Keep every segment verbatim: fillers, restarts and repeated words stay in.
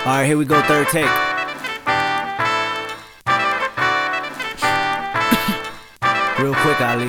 Alright, here we go, third take. Real quick, Ali.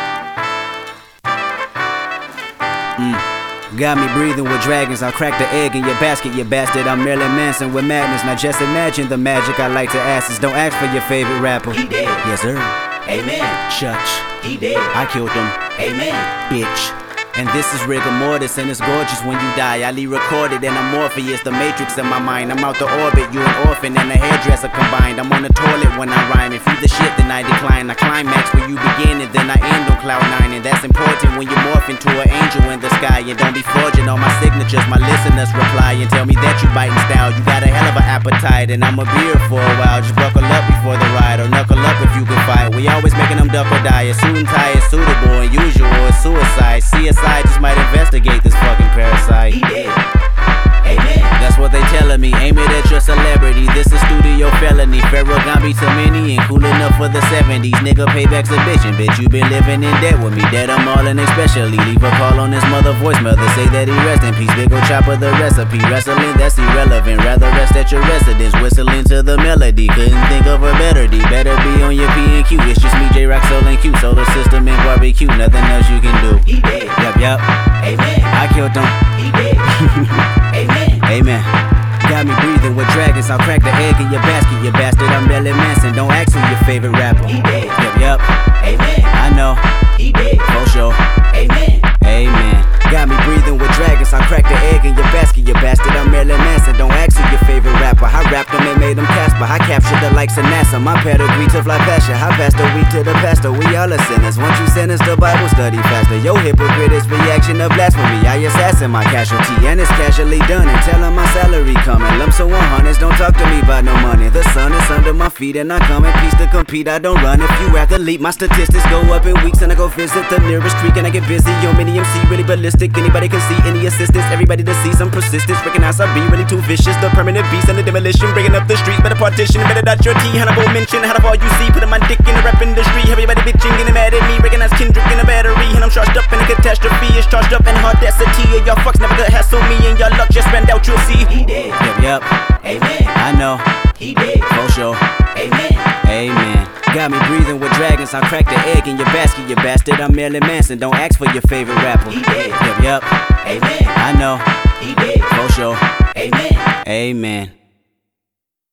Mm. Got me breathing with dragons. I'll crack the egg in your basket, you bastard. I'm Marilyn Manson with madness. Now just imagine the magic I like to ask is don't ask for your favorite rapper. He dead. Yes, sir. Amen. Church. He dead. I killed him. Amen. Bitch. And this is rigor mortis, and it's gorgeous when you die. I recorded and I'm Morpheus, the matrix in my mind. I'm out the orbit, you an orphan and a hairdresser combined. I'm on the toilet when I rhyme. If you the shit, then I decline. I climax where you begin and then I end on cloud nine. And that's important when you morph into an angel in the sky. And don't be forging all my signatures. My listeners reply and tell me that you biting style. You got a hell of an appetite, and I'ma be here for a while. Just buckle up before the ride, or knuckle up if you can fight. We always making them duck or die. A suit and tie is suitable, and usual is suicide. C S I just might investigate this fucking parasite. He dead. Amen. That's what they telling me. Aim it at your celebrity. This is studio felony. Pharaoh Gambi to many and cool enough for the seventies. Nigga, payback's a bitch, and bitch, you been living in debt with me. Dead I'm all in especially. Leave a call on his mother voicemail to say that he rest in peace. Big ol' chopper the recipe. Wrestling, that's irrelevant. Rather rest at your residence. Whistling to the melody. Couldn't think of a better D. Better be on your P and Q. It's just me, J-Rock, Soul, and Q. Solar system and barbecue. Nothing else you can do. He dead. Yup, yup. Amen. I killed him. He dead. Amen. Amen. Got me breathing with dragons. I'll crack the egg in your basket, you bastard. I'm Marilyn Manson. Don't ask who your favorite rapper. He dead. Yup, yup. Amen. I know. He dead. For sure. Amen. Amen. Got me breathing with dragons. I'll crack the egg in your basket, you bastard. I'm Marilyn Manson. Don't ask who your favorite rapper. I rapped them and made them Casper. I captured the likes of NASA. My pedigree to fly past you. I passed the week to the pastor. We all are sinners. Once you sentence the Bible study faster. Yo, hypocrite is reaction of blasphemy. I assassin my casualty, and it's casually done. And tell him my salary coming. Lumps of one hundreds. Don't talk to me about no money. The sun is under my feet, and I come in peace to compete. I don't run. If you athlete, my statistics go up in weeks, and I go visit the nearest creek, and I get busy. Yo, mini M C really ballistic. Anybody can see any assistance. Everybody to see some persistence. Recognize I be really too vicious. The permanent beast and the demolition. Bringing up the streets. Better partition. Better dot your T. Hannibal mention. How the all you see. Putting my dick in the rap industry. Everybody bitching. Getting mad at me. Recognize Kendrick in a battery. And I'm charged up in a catastrophe. It's charged up in audacity. And y'all fucks never gonna hassle me. And y'all luck just ran out. You'll see. He dead. Yup, yup. Amen. I know. He dead. For sure. Amen. Amen. Got me breathing with dragons. I'll crack the egg in your basket, you bastard. I'm Marilyn Manson. Don't ask for your favorite rapper. He dead. Yup, yup. Amen. I know. He dead. For sure. Amen. Amen.